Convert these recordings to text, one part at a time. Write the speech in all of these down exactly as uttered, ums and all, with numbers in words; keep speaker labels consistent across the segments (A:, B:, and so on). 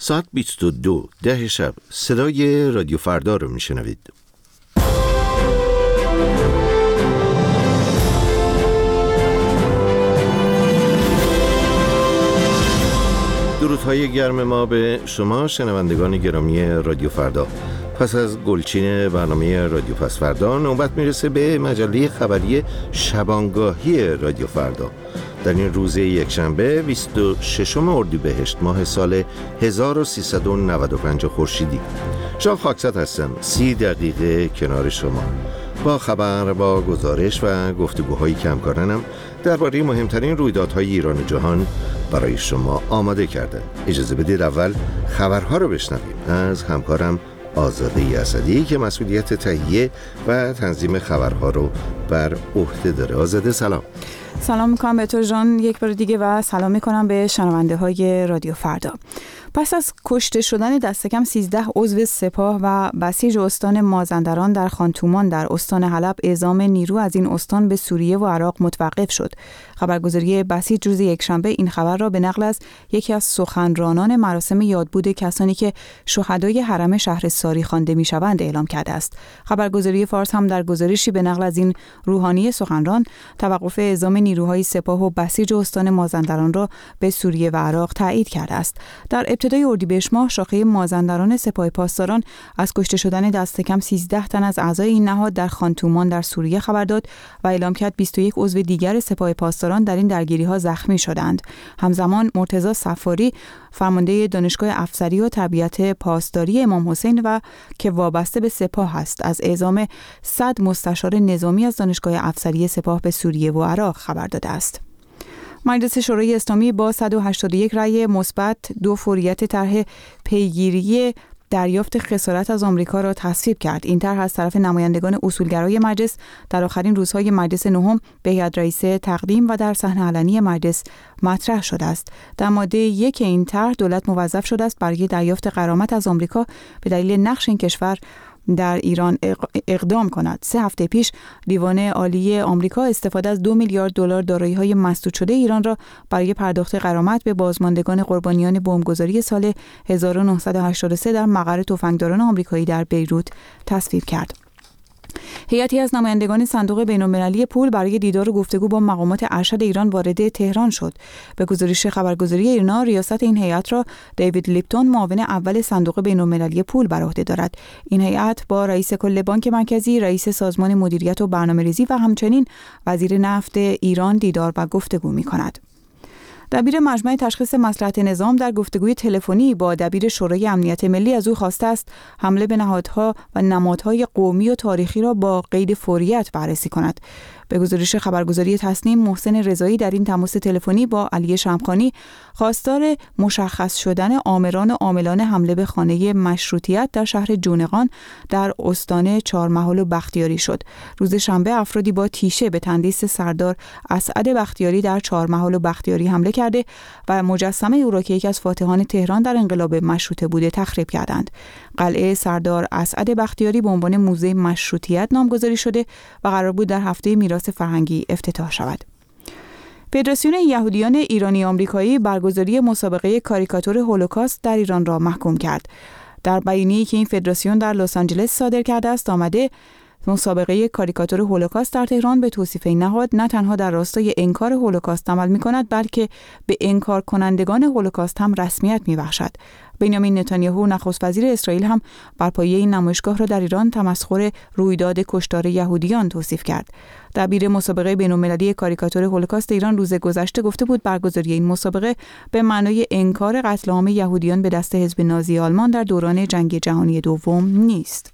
A: ساعت بیست و دو ده شب صدای رادیو فردا رو میشنوید. درودهای گرم ما به شما شنوندگان گرامی رادیو فردا. پس از گلچین برنامه رادیو پس فردا نوبت میرسه به مجله خبری شبانگاهی رادیو فردا. در این روز یکشنبه بیست و ششم اردیبهشت ماه سال هزار و سیصد و نود و پنج خورشیدی. شاه خاکساد هستم، سی دقیقه کنار شما با خبر، با گزارش و گفتگوهای کمکارانم درباره مهمترین رویدادهای ایران و جهان برای شما آماده کردم. اجازه بدید اول خبرها رو بشنویم از همکارم آزاده اسدی که مسئولیت تهیه و تنظیم خبرها رو بر عهده داره. آزاده سلام.
B: سلام میکنم به تو جان یک بار دیگه و سلام میکنم به شنونده های رادیو فردا. پس از کشته شدن دست کم سیزده عضو سپاه و بسیج استان مازندران در خانتومان در استان حلب، اعزام نیرو از این استان به سوریه و عراق متوقف شد. خبرگزاری بسیج روز یکشنبه این خبر را به نقل از یکی از سخنرانان مراسم یادبود کسانی که شهدای حرم شهرستاری خوانده میشوند اعلام کرده است. خبرگزاری فارس هم در گزارشی به نقل از این روحانی سخنران توقف اعزام نیروهای سپاه و بسیج استان مازندران را به سوریه و عراق تایید کرده است. در ابتدای اردیبهشت ماه شاخه مازندران سپاه پاسداران از کشته شدن دست کم سیزده تن از اعضای این نهاد در خانتومان در سوریه خبر داد و اعلام کرد بیست و یک عضو دیگر سپاه پاسداران در این درگیری‌ها زخمی شدند. همزمان مرتضی صفاری فرمانده دانشگاه افسری و تربیت پاسداری امام حسین و که وابسته به سپاه است از اعزام صد مستشار نظامی از دانشگاه افسری سپاه به سوریه و عراق خبر داده است. مجلس شورای اسلامی با صد و هشتاد و یک رأی مثبت دو فوریت طرح پیگیری دریافت خسارت از آمریکا را تصویب کرد. این طرح از طرف نمایندگان اصولگرای مجلس در آخرین روزهای مجلس نهم به هیئت رئیسه تقدیم و در صحن علنی مجلس مطرح شده است. در ماده یک این طرح دولت موظف شده است برای دریافت غرامت از آمریکا به دلیل نقش این کشور در ایران اقدام کند. سه هفته پیش دیوان عالی آمریکا استفاده از دو میلیارد دلار دارایی‌های مسدود شده ایران را برای پرداخت غرامت به بازماندگان قربانیان بمبگذاری سال هزار و نهصد و هشتاد و سه در مقر تفنگداران آمریکایی در بیروت تصویب کرد. هیئتی از نمایندگان صندوق بین‌المللی پول برای دیدار و گفتگو با مقامات ارشد ایران وارد تهران شد. به گزارش خبرگزاری ایرنا، ریاست این هیئت را دیوید لیپتون معاون اول صندوق بین‌المللی پول بر عهده دارد. این هیئت با رئیس کل بانک مرکزی، رئیس سازمان مدیریت و برنامه‌ریزی و همچنین وزیر نفت ایران دیدار و گفتگو می‌کند. دبیر مجمع تشخیص مصلحت نظام در گفتگوی تلفنی با دبیر شورای امنیت ملی از او خواسته است حمله به نهادها و نمادهای قومی و تاریخی را با قید فوریت بررسی کند. به گزارش خبرگزاری تصنیم، محسن رضایی در این تماس تلفنی با علی شمخانی خواستار مشخص شدن آمران و عاملان حمله به خانه مشروطیت در شهر جونقان در استان چهارمحال و بختیاری شد. روز شنبه افرادی با تیشه به تندیس سردار اسعد بختیاری در چهارمحال و بختیاری حمله کرده و مجسمه او را که یکی از فاتحان تهران در انقلاب مشروطه بوده تخریب کردند. قلعه سردار اسعد بختیاری به عنوان موزه مشروطیت نامگذاری شده و قرار بود در هفته میراث فرهنگی افتتاح شود. فدراسیون یهودیان ایرانی آمریکایی برگزاری مسابقه کاریکاتور هولوکاست در ایران را محکوم کرد. در بیانیه‌ای که این فدراسیون در لس آنجلس صادر کرده است آمده مسابقه کاریکاتور هولوکاست در تهران به توصیف این نهاد نه تنها در راستای انکار هولوکاست عمل می‌کند بلکه به انکار کنندگان هولوکاست هم رسمیت می‌بخشد. بنیامین نتانیاهو نخست وزیر اسرائیل هم بر پایه این نمایشگاه را در ایران تمسخر رویداد کشتار یهودیان توصیف کرد. دبیر مسابقه بین‌المللی کاریکاتور هولوکاست ایران روز گذشته گفته بود برگزاری این مسابقه به معنای انکار قتل عام یهودیان به دست حزب نازی آلمان در دوران جنگ جهانی دوم نیست.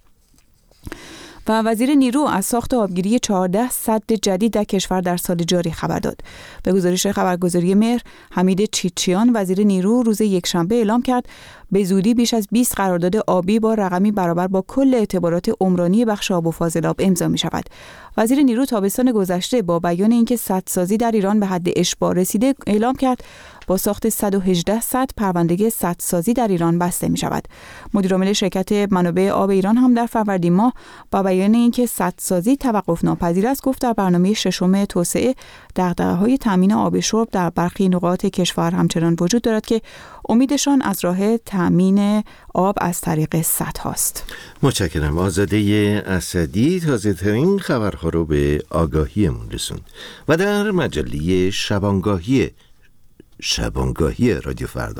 B: و وزیر نیرو از ساخت آبگیری چهارده سد جدید در کشور در سال جاری خبر داد. به گزارش خبرگزاری مهر، حمید چیچیان وزیر نیرو روز یکشنبه اعلام کرد به زودی بیش از بیست قرارداد آبی با رقمی برابر با کل اعتبارات عمرانی بخش آب و فاضلاب امضا می شود. وزیر نیرو تابستان گذشته با بیان اینکه سدسازی در ایران به حد اشباع رسیده اعلام کرد با ساخت صد و هجده سد پرونده سدسازی در ایران بسته می شود. مدیر عامل شرکت منابع آب ایران هم در فروردین ماه با بیان اینکه سدسازی توقف ناپذیر است گفت در برنامه ششم توسعه دغدغه‌های تامین آب شرب در برخی نقاط کشور همچنان وجود دارد که امیدشان از راه تامین آب از طریق سد هاست.
A: متشکرم. آزاده اسدی تازه ترین خبرها رو به آگاهیمون رسوند و در مجله شبانگاهی شبانگاهی رادیو فردا.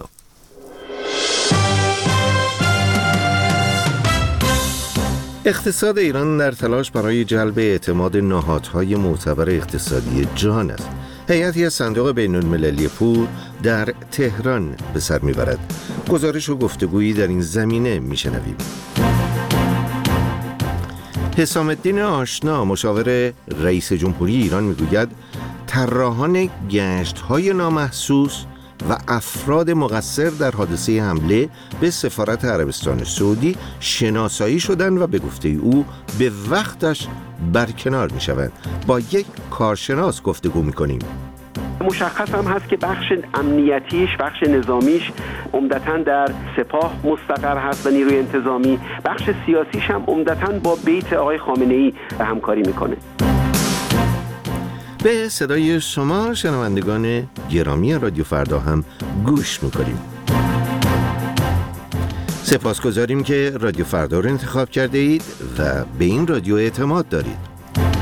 A: اقتصاد ایران در تلاش برای جلب اعتماد نهادهای معتبر اقتصادی جهان است. هیئتی از صندوق بین‌المللی پول در تهران به سر میبرد. گزارش و گفتگویی در این زمینه میشنویم. حسام الدین آشنا مشاور رئیس جمهوری ایران میگوید طراحان گشت‌های نامحسوس و افراد مقصر در حادثه حمله به سفارت عربستان سعودی شناسایی شدند و به گفته او به وقتش برکنار می شوند. با یک کارشناس گفتگو می کنیم.
C: مشخص هم هست که بخش امنیتیش، بخش نظامیش عمدتاً در سپاه مستقر هست و نیروی انتظامی، بخش سیاسیش هم عمدتاً با بیت آقای خامنه‌ای همکاری میکنه.
A: به صدای شما شنوندگان گرامی رادیو فردا هم گوش میکنیم. سپاسگزاریم که رادیو فردا رو انتخاب کرده اید و به این رادیو اعتماد دارید.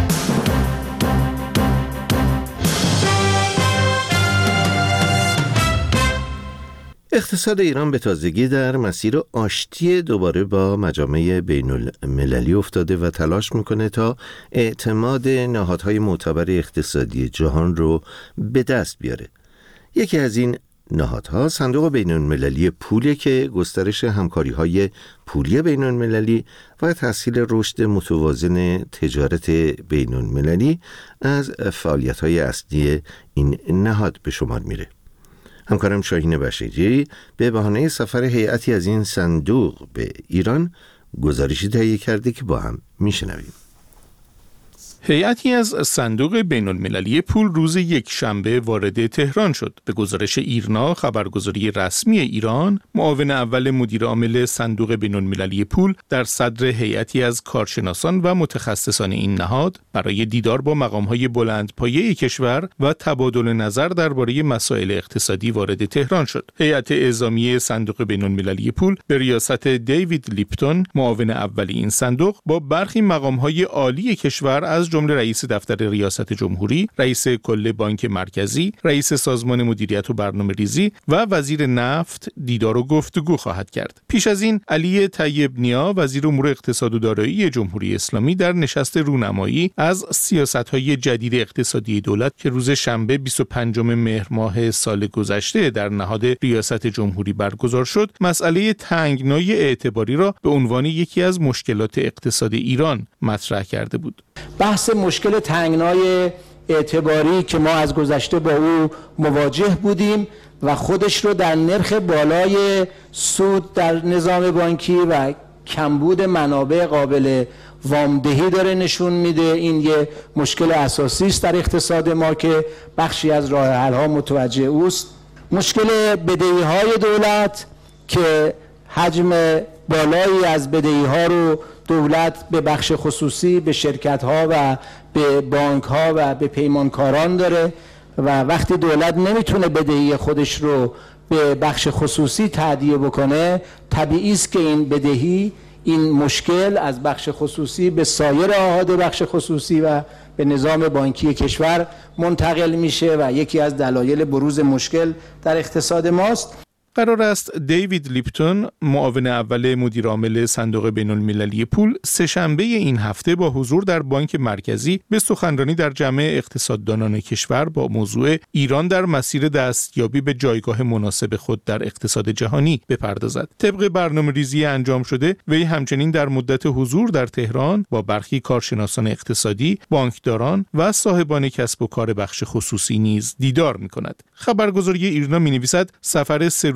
A: اقتصاد ایران به تازگی در مسیر آشتی دوباره با مجامع بین المللی افتاده و تلاش میکنه تا اعتماد نهادهای معتبر اقتصادی جهان رو به دست بیاره. یکی از این نهادها صندوق بین المللی پوله که گسترش همکاری‌های پولی بین المللی و تسهیل رشد متوازن تجارت بین المللی از فعالیت‌های اصلی این نهاد به شمار میره. همکارم شاهین بشیری به بهانه سفر هیئتی از این صندوق به ایران گزارشی تهیه کرده که با هم میشنویم.
D: هیئتی از صندوق بین المللی پول روز یک شنبه وارد تهران شد. به گزارش ایرنا، خبرگزاری رسمی ایران، معاون اول مدیر عامل صندوق بین المللی پول در صدر هیئتی از کارشناسان و متخصصان این نهاد برای دیدار با مقام‌های بلندپایه کشور و تبادل نظر درباره مسائل اقتصادی وارد تهران شد. هیئت اعزامی صندوق بین المللی پول به ریاست دیوید لیپتون، معاون اول این صندوق، با برخی مقام‌های عالی کشور از جمله رئیس دفتر ریاست جمهوری، رئیس کل بانک مرکزی، رئیس سازمان مدیریت و برنامه‌ریزی و وزیر نفت دیدار و گفتگو خواهد کرد. پیش از این علی طیب نیا، وزیر امور اقتصاد و دارایی جمهوری اسلامی، در نشست رونمایی از سیاست‌های جدید اقتصادی دولت که روز شنبه بیست و پنجم مهر ماه سال گذشته در نهاد ریاست جمهوری برگزار شد، مسئله تنگنای اعتباری را به عنوان یکی از مشکلات اقتصاد ایران مطرح کرده بود.
E: بحث مشکل تنگنای اعتباری که ما از گذشته با او مواجه بودیم و خودش رو در نرخ بالای سود در نظام بانکی و کمبود منابع قابل وامدهی داره نشون میده. این یه مشکل اساسی است در اقتصاد ما که بخشی از راه حل ها متوجه اوست. مشکل بدهی های دولت که حجم بالایی از بدهی ها رو دولت به بخش خصوصی، به شرکت ها و به بانک ها و به پیمانکاران داره و وقتی دولت نمیتونه بدهی خودش رو به بخش خصوصی تهدیه بکنه، طبیعی است که این بدهی، این مشکل از بخش خصوصی به سایر اهاد بخش خصوصی و به نظام بانکی کشور منتقل میشه و یکی از دلایل بروز مشکل در اقتصاد ماست.
D: قرار است دیوید لیپتون، معاون اول مدیر عامل صندوق بین المللی پول، سه‌شنبه این هفته با حضور در بانک مرکزی به سخنرانی در جمع اقتصاددانان کشور با موضوع ایران در مسیر دستیابی به جایگاه مناسب خود در اقتصاد جهانی بپردازد. طبق برنامه‌ریزی انجام شده، وی همچنین در مدت حضور در تهران با برخی کارشناسان اقتصادی، بانکداران و صاحبان کسب و کار بخش خصوصی نیز دیدار می‌کند. خبرگزاری ایرنا می‌نویسد سفر سه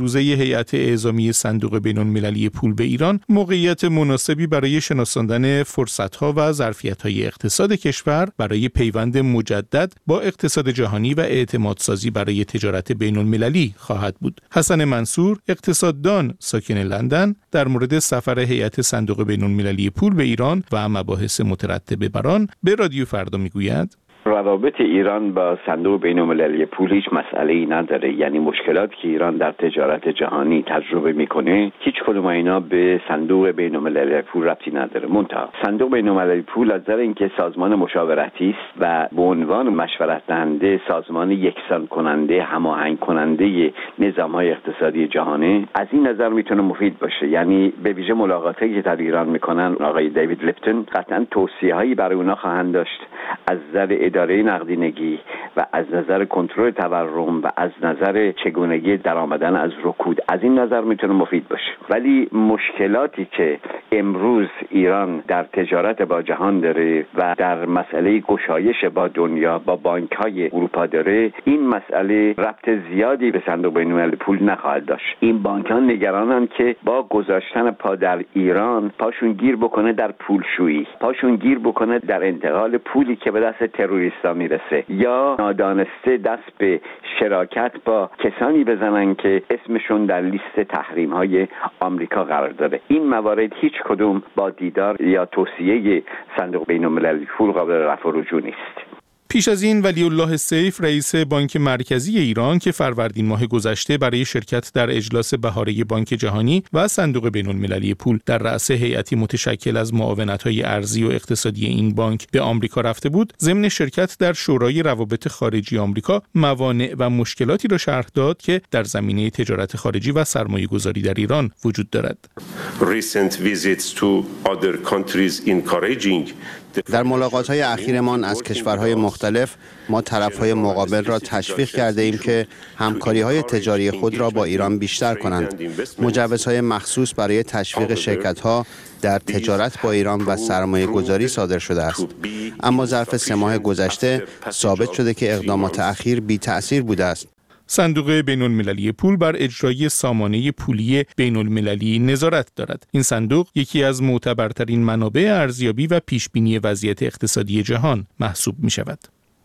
D: روزه هیئت اعزامی صندوق بین‌المللی پول به ایران موقعیت مناسبی برای شناساندن فرصت‌ها و ظرفیت‌های اقتصاد کشور برای پیوند مجدد با اقتصاد جهانی و اعتمادسازی برای تجارت بین‌المللی خواهد بود. حسن منصور، اقتصاددان ساکن لندن، در مورد سفر هیئت صندوق بین‌المللی پول به ایران و مباحث مترتب بر آن به رادیو فردا میگوید:
F: روابط ایران با صندوق بین‌المللی پول هیچ مسئله‌ای نداره. یعنی مشکلاتی که ایران در تجارت جهانی تجربه میکنه هیچ کدوم اینا به صندوق بین‌المللی پول ربطی نداره. منتها صندوق بین‌المللی پول از نظر اینکه سازمان مشاورتی است و به عنوان مشورت دهنده سازمان یکسان کننده، هماهنگ کننده نظام‌های اقتصادی جهانی، از این نظر میتونه مفید باشه. یعنی به ویژه ملاقاتی که در ایران میکنن آقای دیوید لیپتون قطعاً توصیه‌هایی برای اونها خواهند داشت از نظر اداره نقدینگی و از نظر کنترل تورم و از نظر چگونگی درآمدن از رکود. از این نظر میتونه مفید باشه. ولی مشکلاتی که امروز ایران در تجارت با جهان داره و در مسئله گشایش با دنیا با بانک‌های اروپا داره، این مسئله ربط زیادی به صندوق بین‌المللی پول نخواهد داشت. این بانک‌ها نگرانند که با گذاشتن پا در ایران پاشون گیر بکنه در پولشویی، پاشون گیر بکنه در انتقال پولی که به دست تروریستا میرسه، یا نادانسته دست به شراکت با کسانی بزنن که اسمشون در لیست تحریم‌های آمریکا قرار داره. این موارد هیچ کدوم با دیدار یا توصیه صندوق بین‌المللی پول قابل رفع و رجوع نیست.
D: پیش از این ولی الله سیف رئیس بانک مرکزی ایران که فروردین ماه گذشته برای شرکت در اجلاس بهاره بانک جهانی و صندوق بین‌المللی پول در رأس هیئتی متشکل از معاونت‌های ارزی و اقتصادی این بانک به آمریکا رفته بود، ضمن شرکت در شورای روابط خارجی آمریکا موانع و مشکلاتی را شرح داد که در زمینه تجارت خارجی و سرمایه‌گذاری در ایران وجود دارد.
G: Recent visits to other countries encouraging
H: در ملاقات‌های اخیرمان از کشورهای مختلف ما طرف‌های مقابل را تشویق کرده ایم که همکاری‌های تجاری خود را با ایران بیشتر کنند. مجوزهای مخصوص برای تشویق شرکت‌ها در تجارت با ایران و سرمایه‌گذاری صادر شده است. اما ظرف سه ماه گذشته ثابت شده که اقدامات اخیر بی‌تأثیر بوده است.
D: صندوق بین‌المللی پول بر اجرای سامانه پولی بین‌المللی نظارت دارد. این صندوق یکی از معتبرترین منابع ارزیابی و پیشبینی وضعیت اقتصادی جهان محسوب می شود.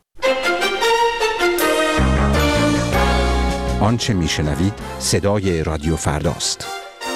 I: آنچه می شنوید صدای رادیو فرداست.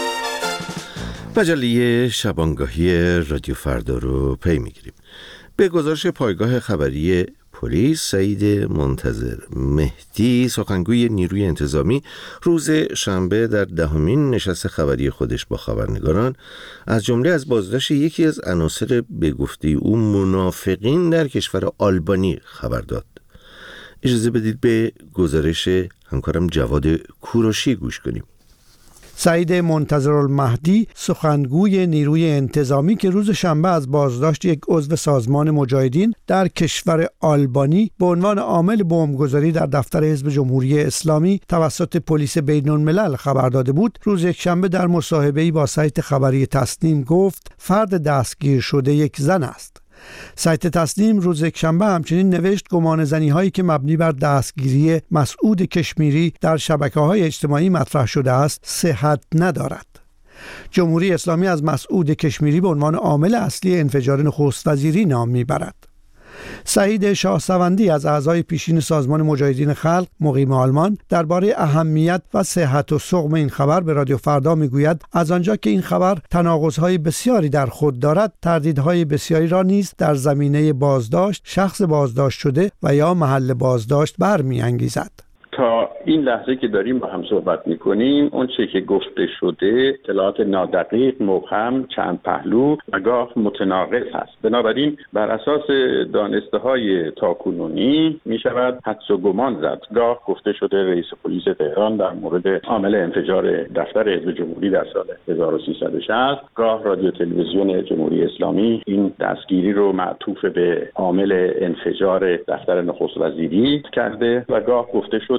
A: مجله شبانگاهی رادیو فردا رو پی می گیریم. به گزارش پایگاه خبری پلیس، سعید منتظر مهدی، سخنگوی نیروی انتظامی، روز شنبه در دهمین نشست خبری خودش با خبرنگاران از جمله از بازداشت یکی از عناصر به گفته او منافقین در کشور آلبانی خبر داد. اجازه بدید به گزارش همکارم جواد کوروشی گوش کنیم.
J: سعید منتظرالمهدی، سخنگوی نیروی انتظامی که روز شنبه از بازداشت یک عضو سازمان مجاهدین در کشور آلبانی به عنوان عامل بمبگذاری در دفتر حزب جمهوری اسلامی توسط پلیس بین‌الملل خبر داده بود، روز یکشنبه در مصاحبه‌ای با سایت خبری تسنیم گفت فرد دستگیر شده یک زن است. سایت تسنیم روز یکشنبه همچنین نوشت گمان زنی هایی که مبنی بر دستگیری مسعود کشمیری در شبکه‌های اجتماعی مطرح شده است صحت ندارد. جمهوری اسلامی از مسعود کشمیری به عنوان عامل اصلی انفجار نخست وزیری نام میبرد. سعید شاهسوندی از اعضای پیشین سازمان مجاهدین خلق مقیم آلمان درباره اهمیت و صحت و سقم این خبر به رادیو فردا میگوید از آنجا که این خبر تناقض‌های بسیاری در خود دارد، تردیدهای بسیاری را نیز در زمینه بازداشت، شخص بازداشت شده و یا محل بازداشت برمی‌انگیزد.
K: تا این لحظه که داریم با هم صحبت میکنیم اون چه که گفته شده اطلاعات نادقیق، مبهم، چند پهلو و گاه متناقض هست. بنابراین بر اساس دانسته های تاکنونی می شود حدس و گمان زد. گاه گفته شده رئیس پلیس تهران در مورد عامل انفجار دفتر حزب جمهوری در سال هزار و سیصد و شصت، گاه رادیو تلویزیون جمهوری اسلامی این دستگیری رو معطوف به عامل انفجار دفتر نخست وزیری کرده و گاه گفته شده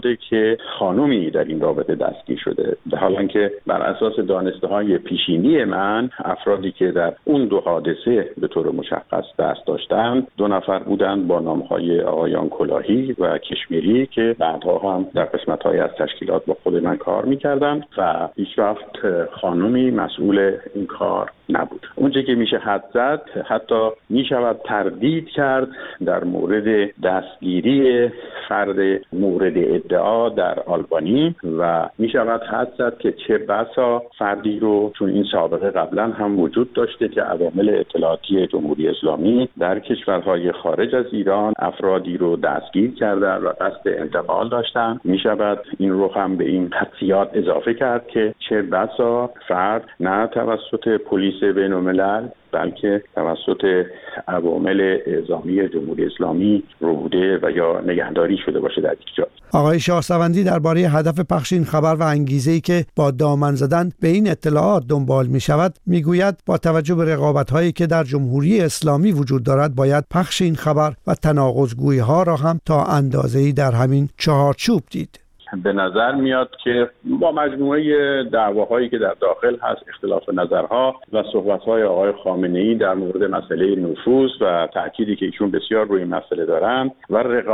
K: شده که خانومی در این رابطه دستگیر شده، حالا که بر اساس دانسته‌های پیشینی من افرادی که در اون دو حادثه به طور مشخص دست داشتند دو نفر بودند با نام‌های آقایان کلاهی و کشمیری که بعدها هم در قسمت‌های از تشکیلات با خود من کار می‌کردند و هیچ وقت خانومی مسئول این کار نبود. اونچه که میشه حد زد، حتی میشود تردید کرد در مورد دستگیری فرد مورد ادعا در آلبانی و میشود حد زد که چه بسا فردی رو، چون این سابقه قبلا هم وجود داشته که عوامل اطلاعاتی جمهوری اسلامی در کشورهای خارج از ایران افرادی رو دستگیر کردن و قصد انتقال داشتن، میشود این رو هم به این قطعیات اضافه کرد که چه بسا فرد نه توسط پلیس بین الملل بلکه توسط عوامل اعزامی جمهوری اسلامی ربوده و یا نگهداری شده باشه در یک جا.
J: آقای شاهصوندی درباره هدف پخش این خبر و انگیزه‌ای که با دامن زدن به این اطلاعات دنبال می شود میگوید با توجه به رقابت‌هایی که در جمهوری اسلامی وجود دارد باید پخش این خبر و تناقض‌گویی‌ها را هم تا اندازه‌ای در همین چهارچوب دید.
K: به نظر میاد که با مجموعه دعواهایی که در داخل هست، اختلاف نظرها و صحبت‌های آقای خامنه‌ای در مورد مسئله نفوذ و تأکیدی که ایشون بسیار روی این مسئله دارند و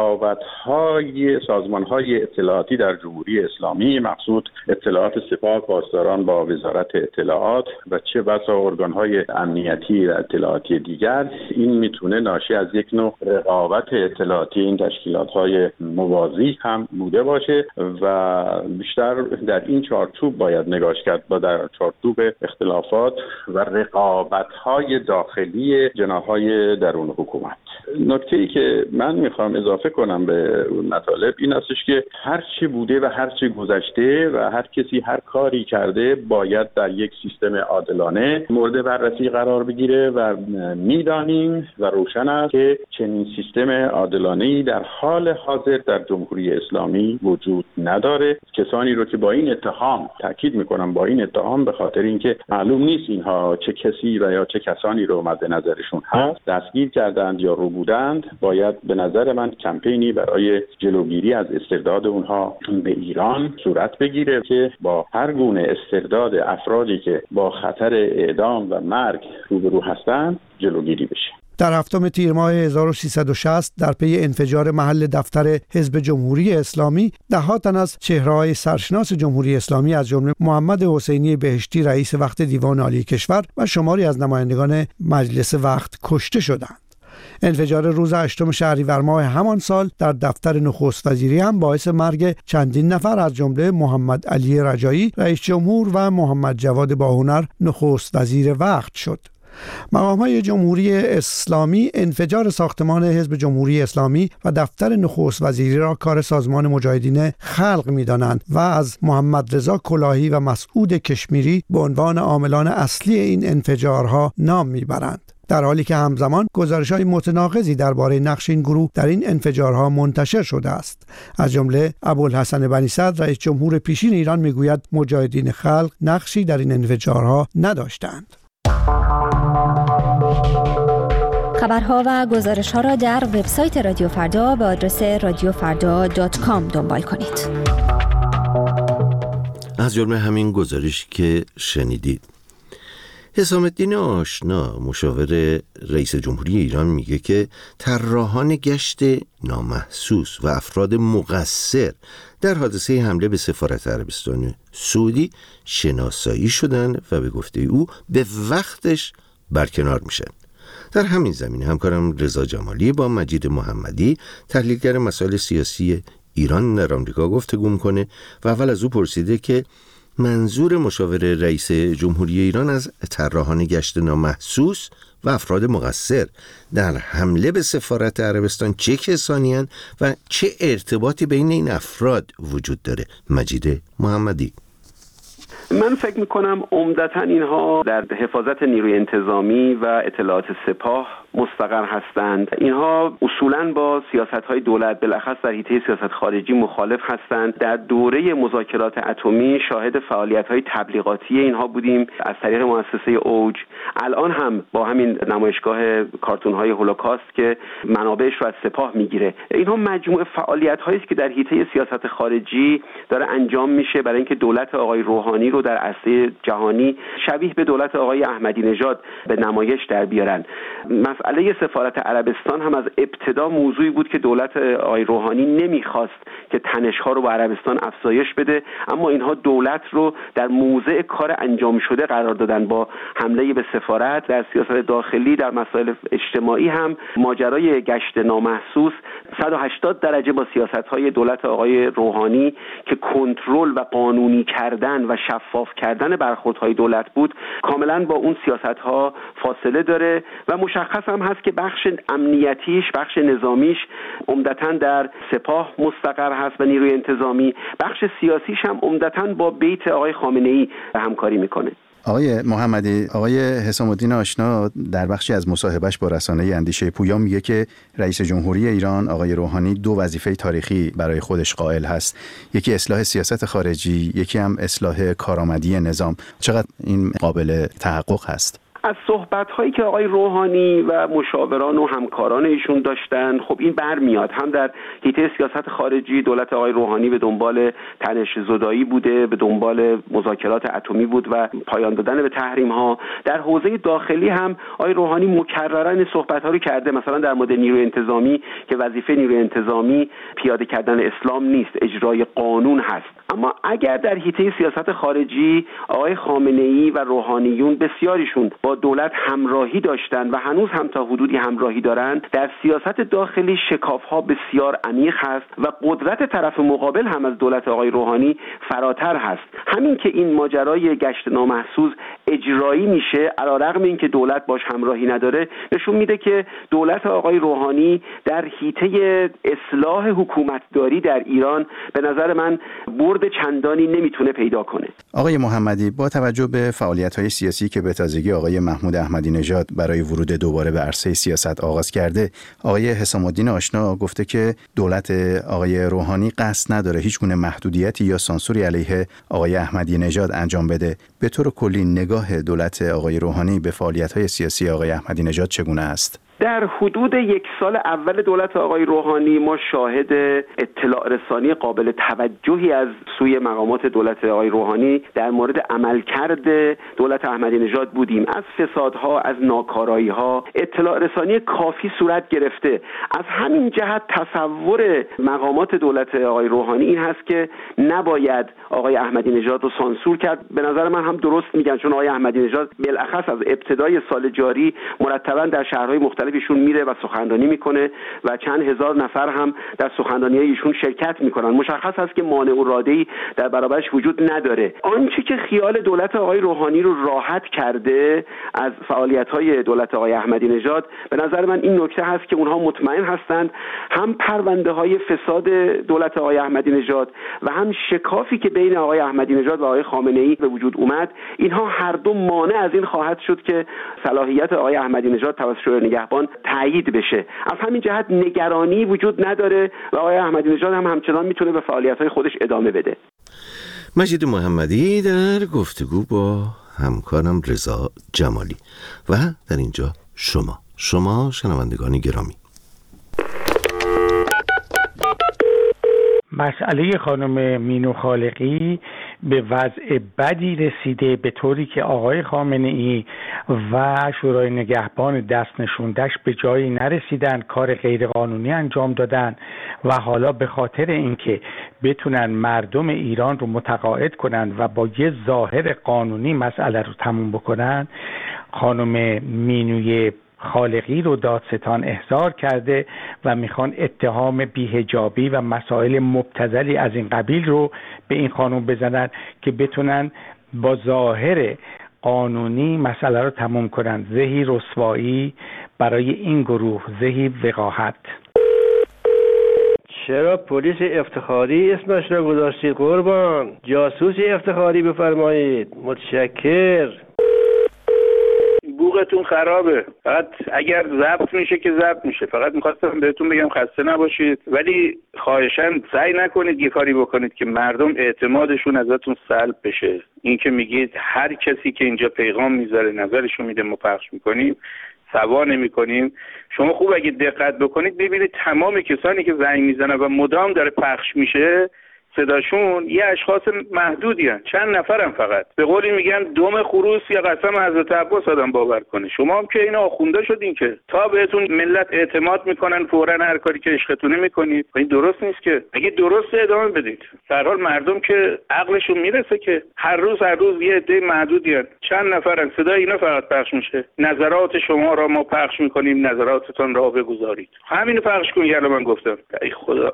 K: رقابت‌های سازمان‌های اطلاعاتی در جمهوری اسلامی، مقصود اطلاعات سپاه پاسداران با وزارت اطلاعات و چه بسا ارگان‌های امنیتی و اطلاعاتی دیگر، این میتونه ناشی از یک نوع رقابت اطلاعاتی این تشکیلات‌های موازی هم بوده باشه و بیشتر در این چارچوب باید نگاش کرد، با در چارچوب اختلافات و رقابت‌های داخلی جناح‌های درون حکومت. نکته‌ای که من میخوام اضافه کنم به اون مطالب این استش که هر چی بوده و هر چی گذشته و هر کسی هر کاری کرده باید در یک سیستم عادلانه مورد بررسی قرار بگیره و میدانیم و روشن است که چنین سیستم عادلانه‌ای در حال حاضر در جمهوری اسلامی وجود نداره. کسانی رو که با این اتهام، تاکید میکنم با این اتهام، به خاطر اینکه معلوم نیست اینها چه کسی و یا چه کسانی رو مد نظرشون هست دستگیر کردند یا رو بودند، باید به نظر من کمپینی برای جلوگیری از استرداد اونها به ایران صورت بگیره که با هر گونه استرداد افرادی که با خطر اعدام و مرگ روبرو هستند جلوگیری بشه.
J: در هفتم تیر ماه هزار و سیصد و شصت در پی انفجار محل دفتر حزب جمهوری اسلامی، ده‌ها تن از چهره‌های سرشناس جمهوری اسلامی از جمله محمد حسینی بهشتی رئیس وقت دیوان عالی کشور و شماری از نمایندگان مجلس وقت کشته شدند. انفجار روز هشتم شهریور ماه همان سال در دفتر نخست وزیری هم باعث مرگ چندین نفر از جمله محمد علی رجایی رئیس جمهور و محمد جواد باهنر نخست وزیر وقت شد. مقام‌های جمهوری اسلامی انفجار ساختمان حزب جمهوری اسلامی و دفتر نخست وزیری را کار سازمان مجاهدین خلق می‌دانند و از محمد رضا کلاهی و مسعود کشمیری به عنوان عاملان اصلی این انفجارها نام می‌برند، در حالی که همزمان گزارش‌های متناقضی درباره نقش این گروه در این انفجارها منتشر شده است. از جمله ابوالحسن بنی صدر رئیس جمهور پیشین ایران می‌گوید مجاهدین خلق نقشی در این انفجارها نداشتند.
L: خبرها و گزارش‌ها را در وبسایت رادیو فردا به آدرس رادیو فردا دات کام دنبال کنید.
A: از جمله همین گزارش که شنیدید. حسام الدین آشنا مشاور رئیس جمهوری ایران میگه که طراحان گشت نامحسوس و افراد مقصر در حادثه حمله به سفارت عربستان سعودی شناسایی شدن و به گفته او به وقتش برکنار میشن. در همین زمینه همکارم رضا جمالی با مجید محمدی تحلیلگر مسائل سیاسی ایران در آمریکا گفتگو میکنه و اول از او پرسیده که منظور مشاور رئیس جمهوری ایران از طراحان گشت نامحسوس و افراد مقصر در حمله به سفارت عربستان چه کسانی هستند و چه ارتباطی بین این افراد وجود داره؟ مجید محمدی.
C: من فکر میکنم عمدتاً اینها در حفاظت نیروی انتظامی و اطلاعات سپاه مستقر هستند. اینها اصولاً با سیاست‌های دولت بالاخص در حیطه سیاست خارجی مخالف هستند. در دوره مذاکرات اتمی شاهد فعالیت‌های تبلیغاتی اینها بودیم از طریق مؤسسه اوج. الان هم با همین نمایشگاه کارتون‌های هولوکاست که منابعش رو از سپاه میگیره. اینها مجموعه فعالیت‌هایی است که در حیطه سیاست خارجی داره انجام میشه برای اینکه دولت آقای روحانی رو در عرصه جهانی شبیه به دولت آقای احمدی نژاد به نمایش در بیارن. مسئله سفارت عربستان هم از ابتدا موضوعی بود که دولت آقای روحانی نمیخواست که تنش‌ها رو با عربستان افزایش بده، اما اینها دولت رو در موضع کار انجام شده قرار دادن با حمله به سفارت. در سیاست داخلی در مسائل اجتماعی هم ماجرای گشت نامحسوس صد و هشتاد درجه با سیاست‌های دولت آقای روحانی که کنترل و قانونی کردن و شفاف کردن برخوردهای دولت بود کاملا با اون سیاست‌ها فاصله داره و مشخص هم هست که بخش امنیتیش، بخش نظامیش عمدتاً در سپاه مستقر هست و نیروی انتظامی، بخش سیاسیش هم عمدتاً با بیت آقای خامنه‌ای همکاری میکنه.
M: آقای محمدی، آقای حسام الدین آشنا در بخشی از مصاحبهش با رسانه اندیشه پویا میگه که رئیس جمهوری ایران آقای روحانی دو وظیفه تاریخی برای خودش قائل هست، یکی اصلاح سیاست خارجی، یکی هم اصلاح کارآمدی نظام. چقدر این قابل تحقق هست؟
C: از صحبت‌هایی که آقای روحانی و مشاوران و همکاران ایشون داشتن خب این برمیاد. هم در حیطه سیاست خارجی دولت آقای روحانی به دنبال تنش زدایی بوده، به دنبال مذاکرات اتمی بود و پایان دادن به تحریم‌ها. در حوزه داخلی هم آقای روحانی مکررا این صحبت‌ها رو کرده، مثلا در مورد نیروی انتظامی که وظیفه نیروی انتظامی پیاده کردن اسلام نیست، اجرای قانون هست. اما اگر در حیطه سیاست خارجی آقای خامنه‌ای و روحانیون بسیاریشون با دولت همراهی داشتن و هنوز هم تا حدودی همراهی دارند، در سیاست داخلی شکاف‌ها بسیار عمیق هست و قدرت طرف مقابل هم از دولت آقای روحانی فراتر هست. همین که این ماجرای گشت نامحسوس اجرایی میشه علیرغم اینکه دولت باش همراهی نداره، نشون میده که دولت آقای روحانی در حیطه اصلاح حکومتداری در ایران به نظر من برد چندانی نمیتونه پیدا کنه.
M: آقای محمدی، با توجه به فعالیت‌های سیاسی که به تازگی آقای محمود احمدی نژاد برای ورود دوباره به عرصه سیاست آغاز کرده، آقای حسام الدین آشنا گفته که دولت آقای روحانی قصد نداره هیچ گونه محدودیتی یا سانسوری علیه آقای احمدی نژاد انجام بده. به طور کلی نگاه دولت آقای روحانی به فعالیت‌های سیاسی آقای احمدی نژاد چگونه است؟
C: در حدود یک سال اول دولت آقای روحانی ما شاهد اطلاع رسانی قابل توجهی از سوی مقامات دولت آقای روحانی در مورد عملکرد دولت احمدی نژاد بودیم. از فسادها، از ناکارایی‌ها اطلاع رسانی کافی صورت گرفته. از همین جهت تصور مقامات دولت آقای روحانی این هست که نباید آقای احمدی نژاد رو سانسور کرد. به نظر من هم درست میگن، چون آقای احمدی نژاد بالاخص از ابتدای سال جاری مرتباً در شهرهای مختلف ایشون میره و سخنرانی میکنه و چند هزار نفر هم در سخنرانی‌های ایشون شرکت میکنن. مشخص است که مانع و رادعی در برابرش وجود نداره. آنچه که خیال دولت آقای روحانی رو راحت کرده از فعالیت‌های دولت آقای احمدی نژاد، به نظر من این نکته هست که اونها مطمئن هستند هم پرونده‌های فساد دولت آقای احمدی نژاد و هم شکافی که بین آقای احمدی نژاد و آقای خامنه‌ای به وجود اومد، اینها هر دو مانع از این خواهد شد که صلاحیت آقای احمدی نژاد توسط شورای نگهبان تایید بشه. از همین جهت نگرانی وجود نداره و آقای احمدی نژاد هم همچنان میتونه به فعالیت‌های خودش ادامه بده.
A: مجید محمدی در گفتگو با همکارم رضا جمالی. و در اینجا شما شما شنوندگان گرامی،
N: مسئله خانم مینو خالقی به وضع بدی رسیده به طوری که آقای خامنه‌ای و شورای نگهبان دست نشوندش به جایی نرسیدن، کار غیرقانونی انجام دادن و حالا به خاطر اینکه بتونن مردم ایران رو متقاعد کنن و با یه ظاهر قانونی مسئله رو تموم بکنن، خانم مینوی خالقی رو دادستان احضار کرده و میخوان اتهام بی‌حجابی و مسائل مبتذلی از این قبیل رو به این خانم بزنن که بتونن با ظاهر قانونی مسئله رو تموم کنن. زهی رسوایی برای این گروه، زهی وقاحت.
O: چرا پلیس افتخاری اسمش را گذاشتید قربان؟ جاسوس افتخاری بفرمایید. متشکر.
P: بوقتون خرابه. فقط اگر ضبط میشه که ضبط میشه. فقط میخواستم بهتون بگم خسته نباشید، ولی خواهشاً سعی نکنید یه کاری بکنید که مردم اعتمادشون ازتون سلب بشه. این که میگید هر کسی که اینجا پیغام میذاره نظرشو میده ما پخش میکنیم، سوا نمی‌کنیم. شما خوب اگه دقت بکنید ببینید تمام کسانی که زنگ میزنن و مدام داره پخش میشه صداشون یه اشخاص محدودی هن. چند نفرم فقط. به قولی میگن دم خروس یا قسم حضرت عباس آدم باور کنه. شما هم که اینا آخونده شدین که تا بهتون ملت اعتماد میکنن فوراً هر کاری که عشقتونه میکنید. این درست نیست که. اگه درست ادامه بدید. در حال مردم که عقلشون میرسه که هر روز هر روز یه عده محدودی هن. چند نفرن. صدای اینا فقط پخش میشه. نظرات شما را ما پخش میکنیم، نظراتتون را بگذارید. همینو پخش کنید. یالا من گفتم. ای خدا.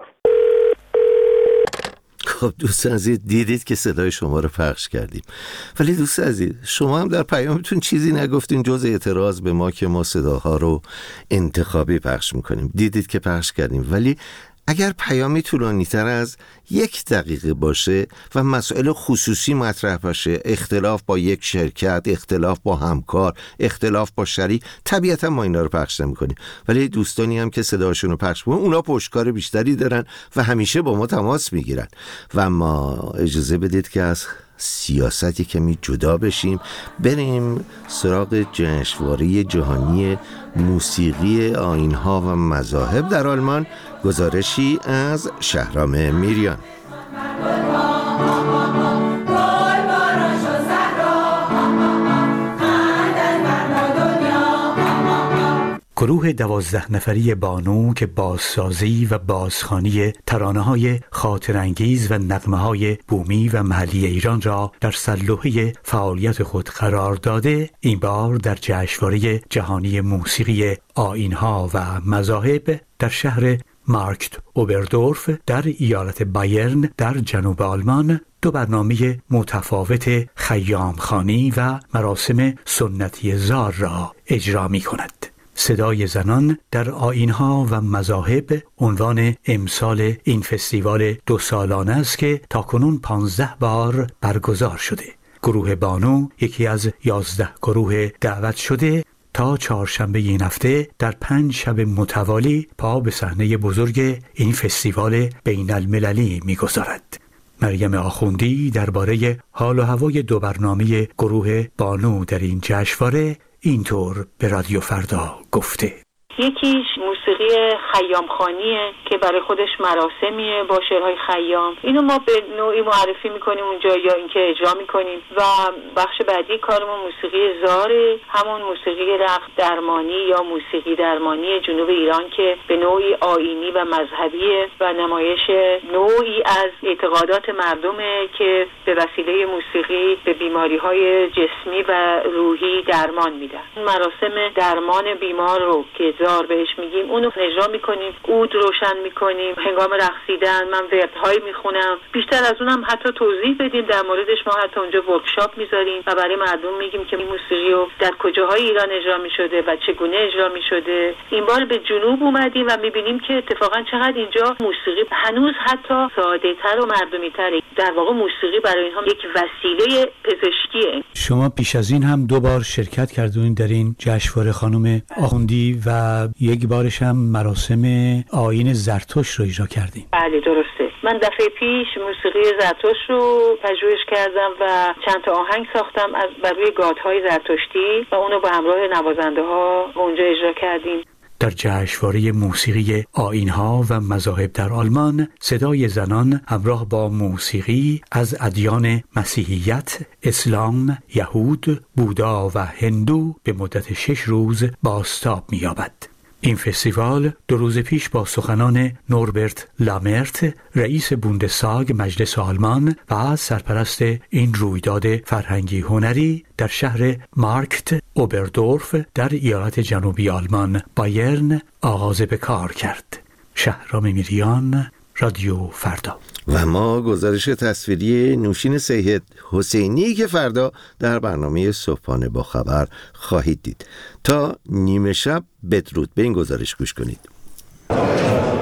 A: خب دوست عزیز، دیدید که صدای شما رو پخش کردیم، ولی دوست عزیز شما هم در پیامتون چیزی نگفتین جز اعتراض به ما که ما صداها رو انتخابی پخش میکنیم. دیدید که پخش کردیم، ولی اگر پیامی طولانی تر از یک دقیقه باشه و مسائل خصوصی مطرح باشه، اختلاف با یک شرکت، اختلاف با همکار، اختلاف با شریک، طبیعتا ما اینا رو پخش نمی‌کنیم. ولی دوستانی هم که صداشون رو پخش می‌کنن اونا پشتکار بیشتری دارن و همیشه با ما تماس میگیرن. و ما اجازه بدید که از سیاستی کمی جدا بشیم، بریم سراغ جشنواره جهانی موسیقی آیین‌ها و مذاهب در آلمان. گزارشی از شهرام میریان.
Q: گروه دوازده نفری بانو که بازسازی و بازخوانی ترانه‌های خاطرانگیز و نغمه‌های بومی و محلی ایران را در سرلوحه فعالیت خود قرار داده، این بار در جشنواره جهانی موسیقی آیین‌ها و مذاهب در شهر مارکت اوبردورف در ایالت بایرن در جنوب آلمان دو برنامه متفاوت خیامخوانی و مراسم سنتی زار را اجرا می کند. صدای زنان در آیین‌ها و مذاهب عنوان امسال این فستیوال دو سالانه است که تاکنون پانزده بار برگزار شده. گروه بانو یکی از یازده گروه دعوت شده تا چهارشنبه این هفته در پنج شب متوالی پا به صحنه بزرگ این فستیوال بین المللی می‌گذارد. مریم آخوندی درباره حال و هوای دو برنامه گروه بانو در این جشنواره اینطور به رادیو فردا گفته:
R: یکیش موسیقی خیامخوانیه که برای خودش مراسمیه با شعرهای خیام. اینو ما به نوعی معرفی میکنیم اونجا یا اینکه اجرا میکنیم. و بخش بعدی کارمون موسیقی زاره، همون موسیقی رقص درمانی یا موسیقی درمانی جنوب ایران که به نوعی آیینی و مذهبیه و نمایش نوعی از اعتقادات مردمه که به وسیله موسیقی به بیماریهای جسمی و روحی درمان میدن. مراسم درمان بیمار رو که زار بهش میگیم اونو اجرا میکنیم، عود روشن میکنیم، هنگام رقصیدن من وردهای میخونم. بیشتر از اونم حتی توضیح بدیم در موردش. ما حتی اونجا ورکشاپ میذاریم و برای مردم میگیم که این موسیقی رو در کجاهای ایران اجرا میشده و چگونه اجرا میشده. این بار به جنوب اومدیم و میبینیم که اتفاقا چقدر اینجا موسیقی هنوز حتی ساده‌تر و مردمی‌تره. در واقع موسیقی برای اینها یک وسیله پزشکیه.
Q: شما پیش از این هم دو بار شرکت کردین در این جشنواره خانم آخوندی و یک بارش هم مراسم آیین زرتشت رو اجرا کردیم.
R: بله درسته. من دفعه پیش موسیقی زرتشت رو پژوهش کردم و چند تا آهنگ ساختم از بر روی گات‌های زرتشتی و اونو با همراه نوازنده‌ها اونجا اجرا کردیم.
Q: در جشنواره موسیقی آیین‌ها و مذاهب در آلمان صدای زنان همراه با موسیقی از ادیان مسیحیت، اسلام، یهود، بودا و هندو به مدت شش روز بازتاب می‌یابد. این فستیوال دو روز پیش با سخنان نوربرت لامرت، رئیس بوندساگ مجلس آلمان و سرپرست این رویداد فرهنگی هنری در شهر مارکت اوبردورف در ایالت جنوبی آلمان بایرن آغاز به کار کرد. شهرام میریان، رادیو فردا.
A: و ما گزارش تصویری نوشین سید حسینی که فردا در برنامه صبحانه با خبر خواهید دید. تا نیمه شب بدرود به این گزارش گوش کنید.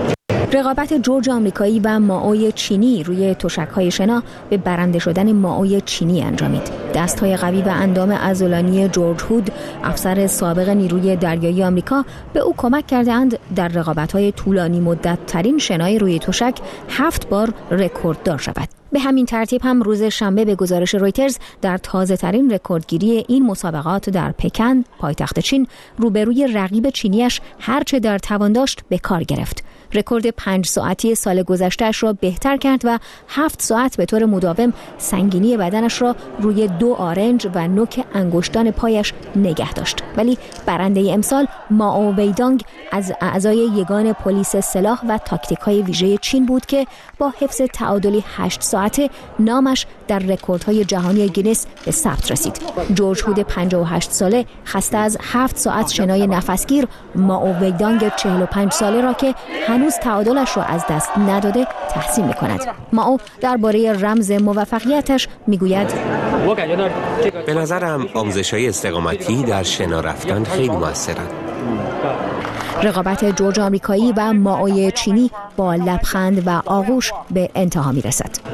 L: رقابت جورج آمریکایی و مائوی چینی روی تشک‌های شنا به برنده شدن مائوی چینی انجامید. دست‌های قوی و اندام عضلانی جورج هود، افسر سابق نیروی دریایی آمریکا، به او کمک کردند در رقابت‌های طولانی مدت ترین شنای روی تشک هفت بار رکورددار شود. به همین ترتیب هم روز شنبه به گزارش رویترز در تازه ترین رکوردگیری این مسابقات در پکن، پایتخت چین، روبروی رقیب چینیش هرچه در توان داشت به کار گرفت. رکورد پنج ساعتی سال گذشته‌اش را بهتر کرد و هفت ساعت به طور مداوم سنگینی بدنش را روی دو آرنج و نوک انگشتان پایش نگه داشت. ولی برنده امسال مائو ویدانگ از اعضای یگان پلیس سلاح و تاکتیک‌های ویژه چین بود که با حفظ تعادلی هشت ساعته نامش در رکوردهای جهانی گینس به ثبت رسید. جورج هود پنجاه و هشت ساله خسته از هفت ساعت شنای نفسگیر، مائو ویدانگ چهل و پنج ساله را که هنوز تعادلش را از دست نداده تحسین می‌کند. مائو درباره رمز موفقیتش میگوید:
S: به نظرم آموزش‌های استقامتی در شنا رفتن خیلی موثرند.
L: رقابت جورج آمریکایی و مائوی چینی با لبخند و آغوش به انتها می‌رسد.